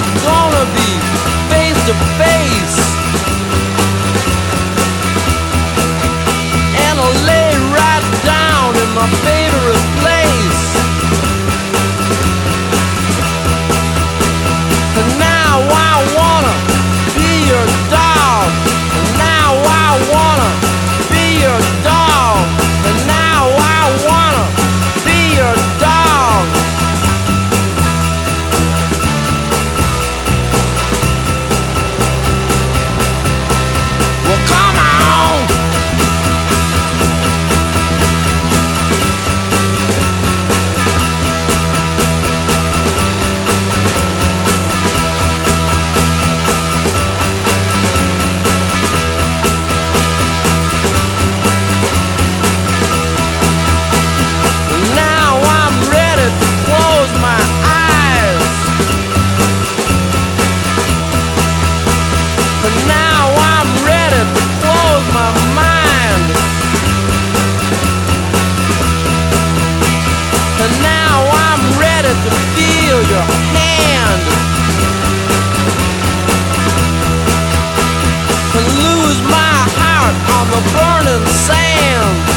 gonna be face to face, and I'll lay right down in my favorite place. And now I wanna be your dog. And now I wanna be your dog. And now I wanna be your dog. Well, come on. Now I'm ready to close my eyes. But now I'm ready to close my mind. And now I'm ready to feel your hand and lose my heart on the burning sand.